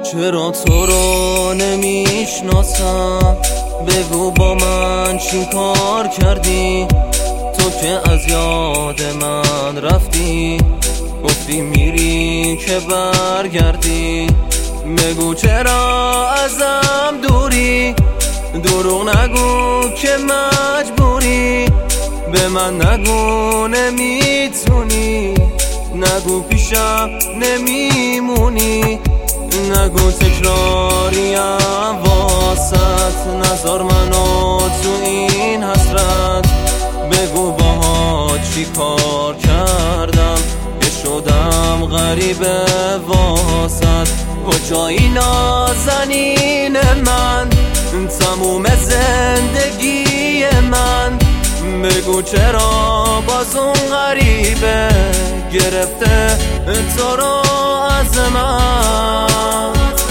چرا تو رو نمیشناسم؟ بگو با من چی کار کردی؟ تو که از یاد من رفتی، گفتی میری که برگردی. بگو چرا ازم دوری؟ دروغ نگو که مجبوری. به من نگو نمیتونی، نگو پیشم نمیمونی. نگو تکراریم واسط، نذار منو تو این حسرت. بگو باهات چی کار کردم که شدم غریبه واسط. کجایی نازنین من، تموم زندگی من؟ بگو چرا باز اون غریبه گرفته تو رو از من؟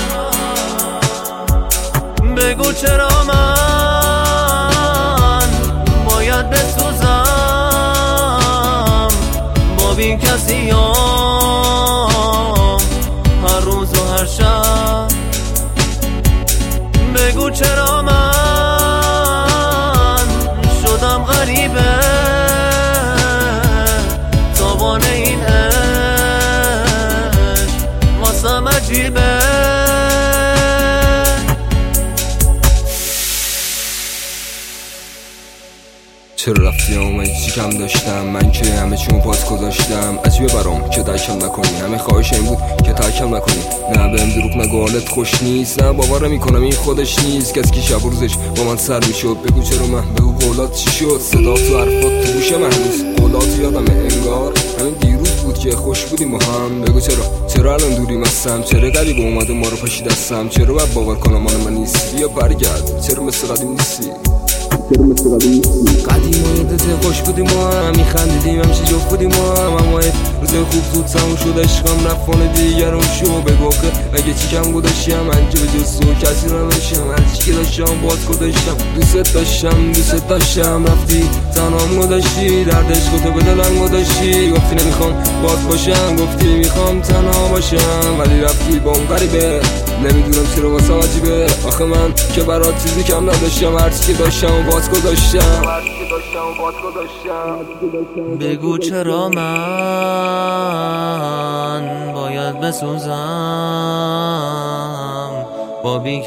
بگو چرا من باید بسوزم با بی کسیام هر روز و هر شب؟ بگو چرا من شدم غریبه، تابان این عشق واسم عجیبه. چرا رفتی اومدی؟ چی کم داشتم من که همه چیمو پاس گذاشتم؟ عجیبه برام که درکم نکنی، همه خواهش این بود که ترکم نکنی. نه بهم دروغ نگو حالت خوش نیست، نه باور میکنم این خودش نیست. کسی که شب و روزش با من سر میشد. بگو چرا من، بگو قولات چی شد؟ صدا تو حرفات تو گوش من هنوز، قولات یادمه انگار همین دیروز بود که خوش بودیم با هم. بگو چرا الان دوری مستم؟ چرا غریبه اومده ما رو پاشی دستم؟ چرا باید باور کنم مال من نیستی؟ یا برگرد، چرا مثل قدیم نیستی؟ قدیم و یادت خوش بودیم ما هم، میخندیدیم همیشه جفت بودیم ما هم. اما روزای خوب زود تموم شد، عشقم رفت خانه دیگرون شو. بگو که مگه چی کم گذاشتم؟ من که به جز تو کسی رو نشم، هر چی که داشتم باز گذاشتم. دوست داشتم رفتی تنهام گذاشتی، درد عشق تو به دلم گذاشتی. گفتی نمیخوام باز باشم، گفتی میخوام تنها باشم، ولی رفتی با اون غریبه. نمیدونم چرا واسم عجیبه، آخه من که برات چیزی کم نداشتم، هر چی که داشتم باز گذاشتم. بگو چرا من باید بسوزم با بی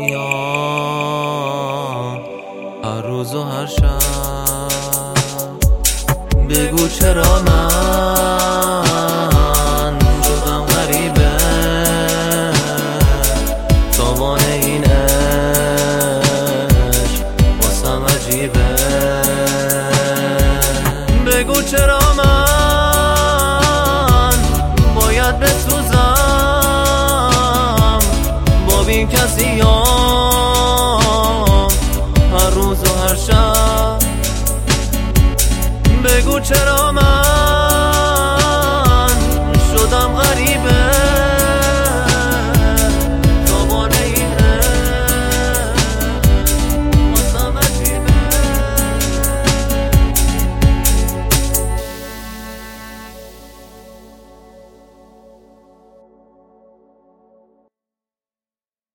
کسیام هر روز و هر شب؟ بگو چرا من شدم غریبه، تابان این عشق واسم عجیبه. بگو چرا من باید بسوزم با بی کسیام هر روز و هر شب؟ بگو چرا من